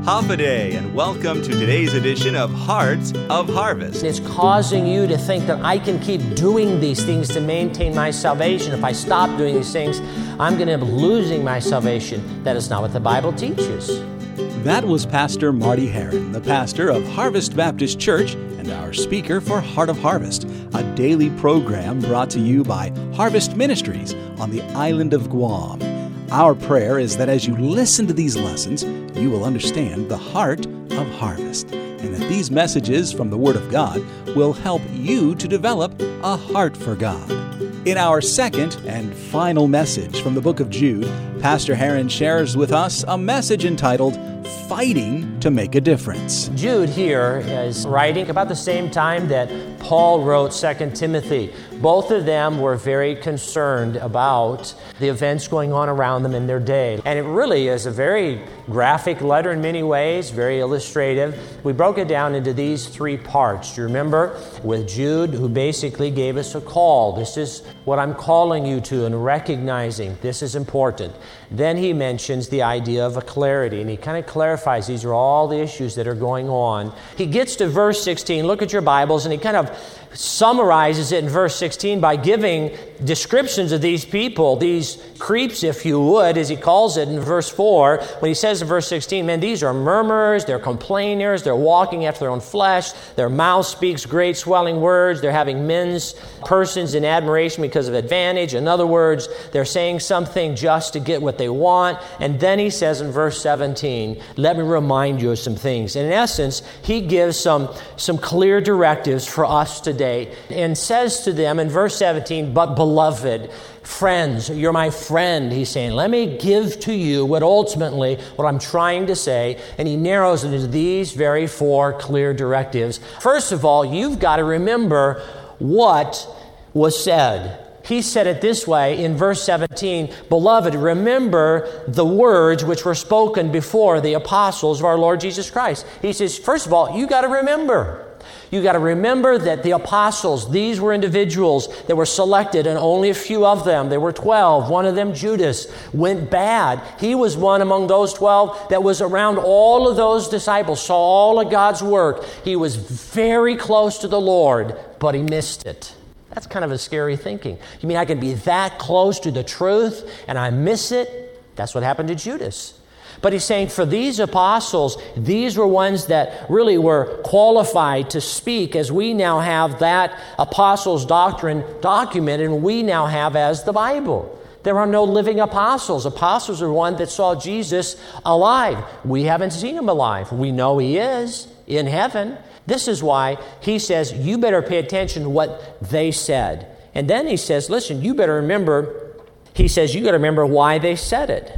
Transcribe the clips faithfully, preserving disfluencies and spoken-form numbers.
Hafaday, and welcome to today's edition of Hearts of Harvest. It's causing you to think that I can keep doing these things to maintain my salvation. If I stop doing these things, I'm going to end up losing my salvation. That is not what the Bible teaches. That was Pastor Marty Heron, the pastor of Harvest Baptist Church and our speaker for Heart of Harvest, a daily program brought to you by Harvest Ministries on the island of Guam. Our prayer is that as you listen to these lessons, you will understand the heart of harvest, and that these messages from the Word of God will help you to develop a heart for God. In our second and final message from the book of Jude, Pastor Heron shares with us a message entitled, Fighting to Make a Difference. Jude here is writing about the same time that Paul wrote Second Timothy. Both of them were very concerned about the events going on around them in their day. And it really is a very graphic letter in many ways, very illustrative. We broke it down into these three parts. Do you remember? With Jude, who basically gave us a call. This is what I'm calling you to, and recognizing this is important. Then he mentions the idea of a clarity, and he kind of clarifies these are all the issues that are going on. He gets to verse sixteen. Look at your Bibles, and he kind of summarizes it in verse sixteen by giving descriptions of these people, these creeps, if you would, as he calls it in verse four, when he says in verse sixteen, man, these are murmurers, they're complainers, they're walking after their own flesh, their mouth speaks great swelling words, they're having men's persons in admiration because of advantage. In other words, they're saying something just to get what they want. And then he says in verse seventeen, let me remind you of some things. And in essence, he gives some, some clear directives for us today and says to them in verse seventeen, but beloved, friends, you're my friend, he's saying, let me give to you what ultimately, what I'm trying to say, and he narrows it into these very four clear directives. First of all, you've got to remember what was said. He said it this way in verse seventeen, beloved, remember the words which were spoken before the apostles of our Lord Jesus Christ. He says, first of all, you got to remember. You got to remember that the apostles, these were individuals that were selected, and only a few of them, there were twelve. One of them, Judas, went bad. He was one among those twelve that was around all of those disciples, saw all of God's work. He was very close to the Lord, but he missed it. That's kind of a scary thinking. You mean I can be that close to the truth and I miss it? That's what happened to Judas. But he's saying for these apostles, these were ones that really were qualified to speak, as we now have that apostles' doctrine documented, and we now have as the Bible. There are no living apostles. Apostles are one that saw Jesus alive. We haven't seen him alive. We know he is in heaven. This is why he says, you better pay attention to what they said. And then he says, listen, you better remember, he says, you got to remember why they said it.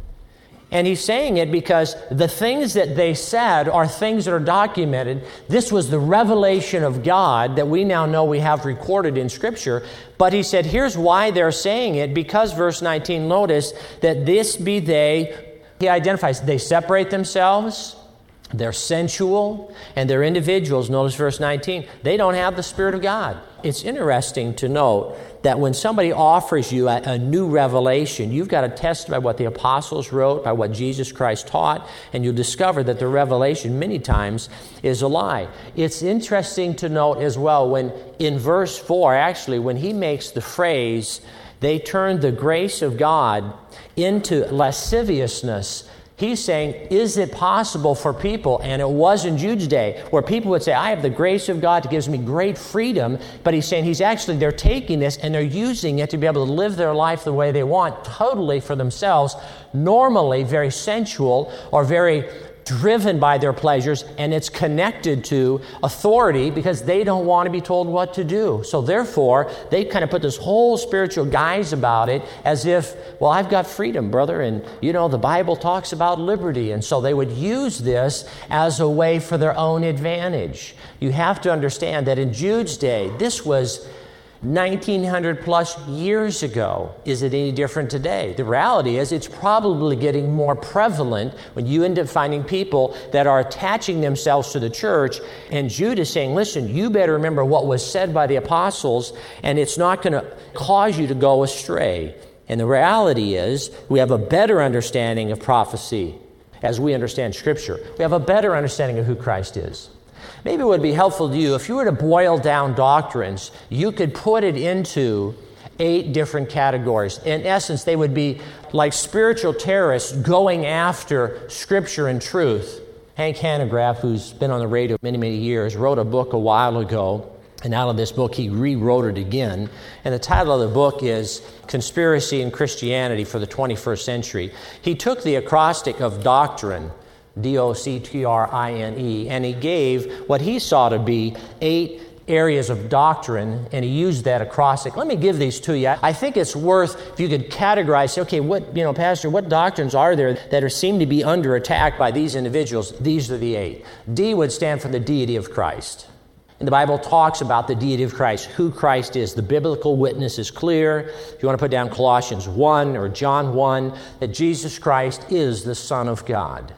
And he's saying it because the things that they said are things that are documented. This was the revelation of God that we now know we have recorded in Scripture. But he said, here's why they're saying it, because verse nineteen, notice that this be they, he identifies, they separate themselves, they're sensual, and they're individuals. Notice verse nineteen, they don't have the Spirit of God. It's interesting to note that when somebody offers you a, a new revelation, you've got to test by what the apostles wrote, by what Jesus Christ taught, and you'll discover that the revelation many times is a lie. It's interesting to note as well when in verse four, actually, when he makes the phrase, they turned the grace of God into lasciviousness, he's saying, is it possible for people, and it was in Jude's day, where people would say, I have the grace of God that gives me great freedom, but he's saying he's actually, they're taking this and they're using it to be able to live their life the way they want, totally for themselves, normally very sensual or very driven by their pleasures, and it's connected to authority because they don't want to be told what to do. So therefore, they kind of put this whole spiritual guise about it as if, well, I've got freedom, brother, and you know, the Bible talks about liberty. And so they would use this as a way for their own advantage. You have to understand that in Jude's day, this was nineteen hundred plus years ago. Is it any different today? The reality is it's probably getting more prevalent when you end up finding people that are attaching themselves to the church. And Jude is saying, listen, you better remember what was said by the apostles, and it's not going to cause you to go astray. And the reality is we have a better understanding of prophecy. as we understand Scripture. We have a better understanding of who Christ is. Maybe it would be helpful to you if you were to boil down doctrines, you could put it into eight different categories. In essence, they would be like spiritual terrorists going after Scripture and truth. Hank Hanegraaff, who's been on the radio many, many years, wrote a book a while ago, and out of this book he rewrote it again. And the title of the book is Conspiracy in Christianity for the twenty-first Century. He took the acrostic of doctrine, D O C T R I N E, and he gave what he saw to be eight areas of doctrine, and he used that acrostic. Let me give these to you. I think it's worth, if you could categorize, say, okay, what, you know, Pastor, what doctrines are there that are, seem to be under attack by these individuals? These are the eight. D would stand for the deity of Christ. And the Bible talks about the deity of Christ, who Christ is. The biblical witness is clear. If you want to put down Colossians one or John one, that Jesus Christ is the Son of God.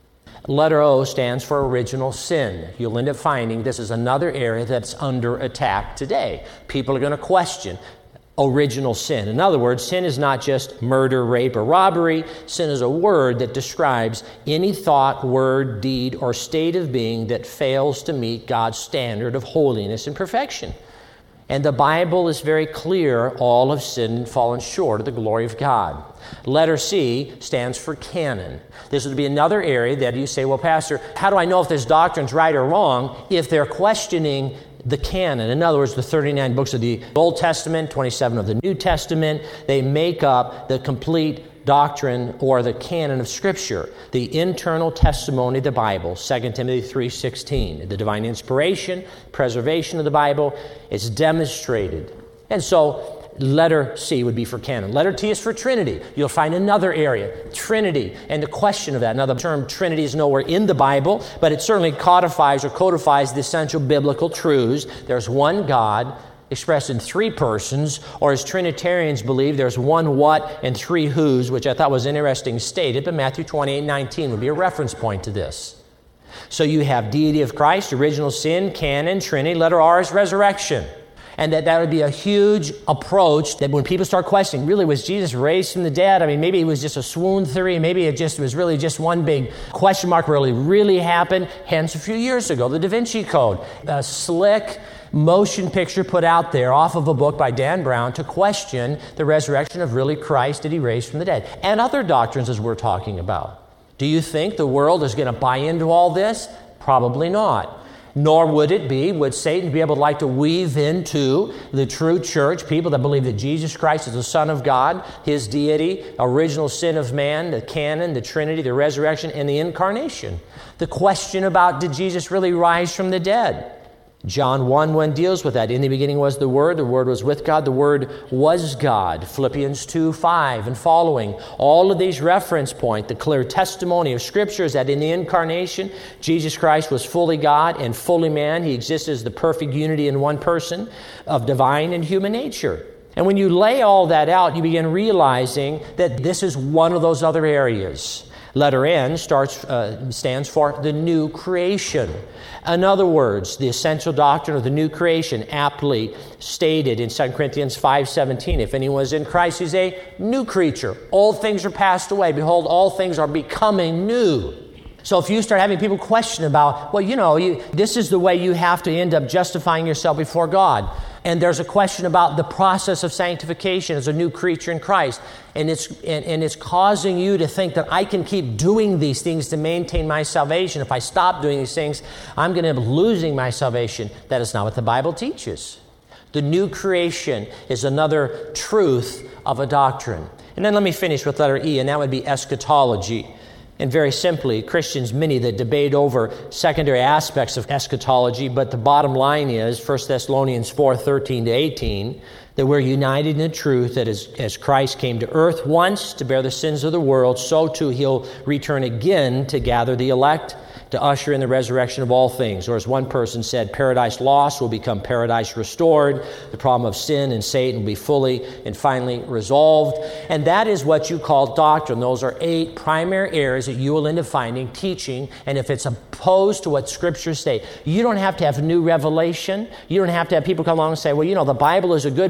Letter O stands for original sin. You'll end up finding this is another area that's under attack today. People are going to question original sin. In other words, sin is not just murder, rape, or robbery. Sin is a word that describes any thought, word, deed, or state of being that fails to meet God's standard of holiness and perfection. And the Bible is very clear, all have sinned and fallen short of the glory of God. Letter C stands for canon. This would be another area that you say, well, Pastor, how do I know if this doctrine's right or wrong if they're questioning the canon? In other words, the thirty-nine books of the Old Testament, twenty-seven of the New Testament, they make up the complete doctrine or the canon of Scripture, the internal testimony of the Bible, Second Timothy three sixteen. The divine inspiration, preservation of the Bible is demonstrated. And so letter C would be for canon. Letter T is for Trinity. You'll find another area, Trinity, and the question of that. Now, the term Trinity is nowhere in the Bible, but it certainly codifies or codifies the essential biblical truths. There's one God expressed in three persons, or as Trinitarians believe, there's one what and three whos, which I thought was interesting stated, but Matthew twenty-eight nineteen would be a reference point to this. So you have deity of Christ, original sin, canon, Trinity. Letter R is resurrection. And that, that would be a huge approach that when people start questioning, really, was Jesus raised from the dead? I mean, maybe it was just a swoon theory. Maybe it just was really just one big question mark, really, really happened. Hence, a few years ago, the Da Vinci Code, a slick motion picture put out there off of a book by Dan Brown to question the resurrection of really Christ. Did he raise from the dead? And other doctrines as we're talking about. Do you think the world is going to buy into all this? Probably not. Nor would it be, would Satan be able to like to weave into the true church people that believe that Jesus Christ is the Son of God, His deity, original sin of man, the canon, the Trinity, the resurrection, and the incarnation. The question about did Jesus really rise from the dead? John one one deals with that. In the beginning was the Word, the Word was with God, the Word was God. Philippians two five and following. All of these reference point the clear testimony of Scripture is that in the incarnation, Jesus Christ was fully God and fully man. He existed as the perfect unity in one person of divine and human nature. And when you lay all that out, you begin realizing that this is one of those other areas. Letter N starts, uh, stands for the new creation. In other words, the essential doctrine of the new creation, aptly stated in Second Corinthians five seventeen. If anyone is in Christ, he's a new creature. Old things are passed away. Behold, all things are becoming new. So if you start having people question about, well, you know, you, this is the way you have to end up justifying yourself before God. And there's a question about the process of sanctification as a new creature in Christ. And it's and, and it's causing you to think that I can keep doing these things to maintain my salvation. If I stop doing these things, I'm going to end up losing my salvation. That is not what the Bible teaches. The new creation is another truth of a doctrine. And then let me finish with letter E, and that would be eschatology. And very simply, Christians, many that debate over secondary aspects of eschatology, but the bottom line is First Thessalonians four thirteen to eighteen, that we're united in the truth that as, as Christ came to earth once to bear the sins of the world, so too He'll return again to gather the elect, to usher in the resurrection of all things. Or as one person said, paradise lost will become paradise restored. The problem of sin and Satan will be fully and finally resolved. And that is what you call doctrine. Those are eight primary areas that you will end up finding teaching. And if it's opposed to what Scriptures say, you don't have to have new revelation. You don't have to have people come along and say, well, you know, the Bible is a good book.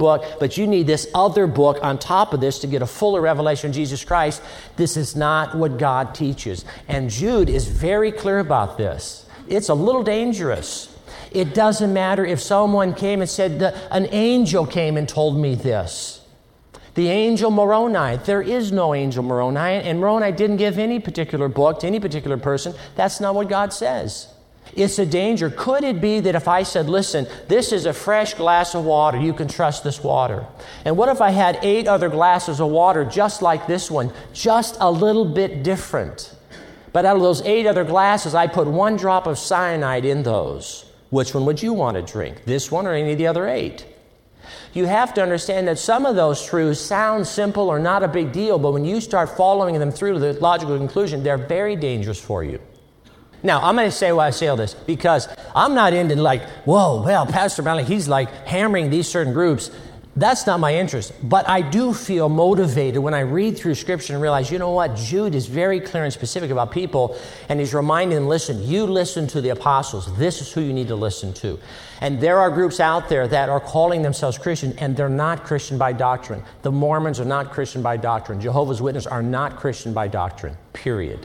book, but you need this other book on top of this to get a fuller revelation of Jesus Christ. This is not what God teaches. And Jude is very clear about this. It's a little dangerous. It doesn't matter if someone came and said, an angel came and told me this. The angel Moroni, there is no angel Moroni, and Moroni didn't give any particular book to any particular person. That's not what God says. It's a danger. Could it be that if I said, listen, this is a fresh glass of water, you can trust this water? And what if I had eight other glasses of water just like this one, just a little bit different? But out of those eight other glasses, I put one drop of cyanide in those. Which one would you want to drink? This one or any of the other eight? You have to understand that some of those truths sound simple or not a big deal, but when you start following them through to the logical conclusion, they're very dangerous for you. Now, I'm going to say why I say all this, because I'm not into like, whoa, well, Pastor Brownlee, he's like hammering these certain groups. That's not my interest. But I do feel motivated when I read through Scripture and realize, you know what, Jude is very clear and specific about people, and he's reminding them, listen, you listen to the apostles. This is who you need to listen to. And there are groups out there that are calling themselves Christian, and they're not Christian by doctrine. The Mormons are not Christian by doctrine. Jehovah's Witnesses are not Christian by doctrine, period.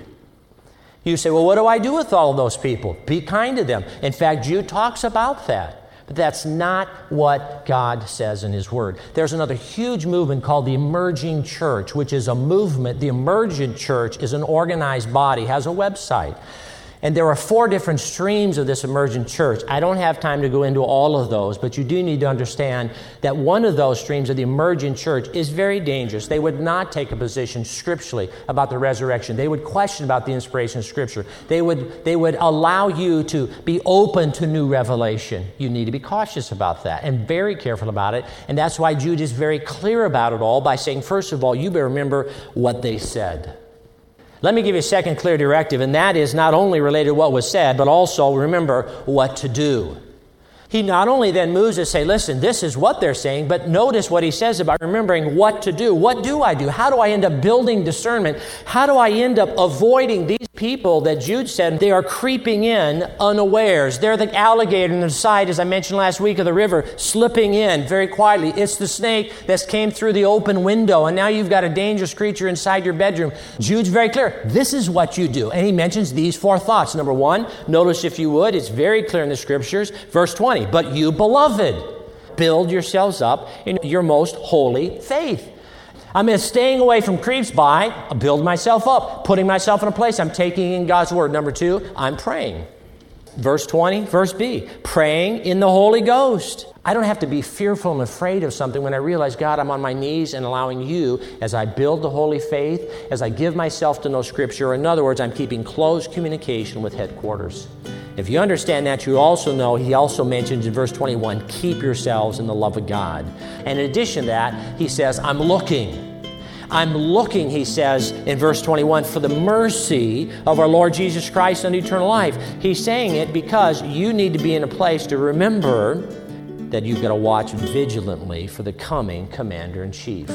You say, well, what do I do with all of those people? Be kind to them. In fact, Jude talks about that. But that's not what God says in His Word. There's another huge movement called the Emerging Church, which is a movement. The Emergent Church is an organized body, has a website. And there are four different streams of this emergent church. I don't have time to go into all of those, but you do need to understand that one of those streams of the emergent church is very dangerous. They would not take a position scripturally about the resurrection. They would question about the inspiration of Scripture. They would, they would allow you to be open to new revelation. You need to be cautious about that and very careful about it. And that's why Jude is very clear about it all by saying, first of all, you better remember what they said. Let me give you a second clear directive, and that is not only related to what was said, but also remember what to do. He not only then moves to say, listen, this is what they're saying, but notice what he says about remembering what to do. What do I do? How do I end up building discernment? How do I end up avoiding these people that Jude said they are creeping in unawares? They're the alligator in the side, as I mentioned last week, of the river, slipping in very quietly. It's the snake that came through the open window, and now you've got a dangerous creature inside your bedroom. Jude's very clear. This is what you do. And he mentions these four thoughts. Number one, notice if you would, it's very clear in the Scriptures, verse twenty. But you, beloved, build yourselves up in your most holy faith. I mean, staying away from creeps by, I build myself up, putting myself in a place. I'm taking in God's Word. Number two, I'm praying. Verse twenty, verse B, praying in the Holy Ghost. I don't have to be fearful and afraid of something when I realize, God, I'm on my knees and allowing you as I build the holy faith, as I give myself to know Scripture. In other words, I'm keeping close communication with headquarters. If you understand that, you also know he also mentions in verse twenty-one, keep yourselves in the love of God. And in addition to that, he says, I'm looking. I'm looking, he says in verse twenty-one, for the mercy of our Lord Jesus Christ and eternal life. He's saying it because you need to be in a place to remember that you've got to watch vigilantly for the coming Commander-in-Chief.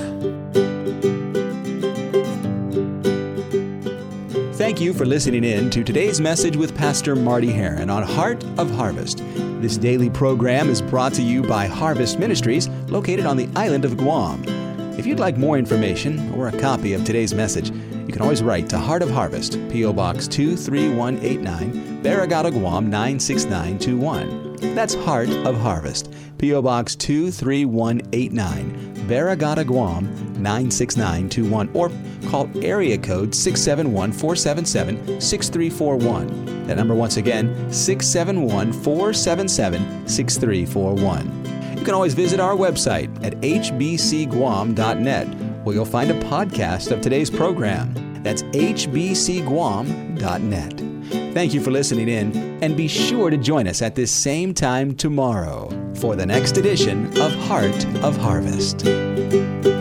Thank you for listening in to today's message with Pastor Marty Heron on Heart of Harvest. This daily program is brought to you by Harvest Ministries, located on the island of Guam. If you'd like more information or a copy of today's message, you can always write to Heart of Harvest, P O Box two three one eight nine, Barragata, Guam nine six nine two one. That's Heart of Harvest, P O Box two three one eight nine, Barragata, Guam nine six nine two one, or call area code six seven one, four seven seven, six three four one. That number once again, six seven one, four seven seven, six three four one. You can always visit our website at h b c guam dot net, where you'll find a podcast of today's program. That's h b c guam dot net. Thank you for listening in, and be sure to join us at this same time tomorrow for the next edition of Heart of Harvest.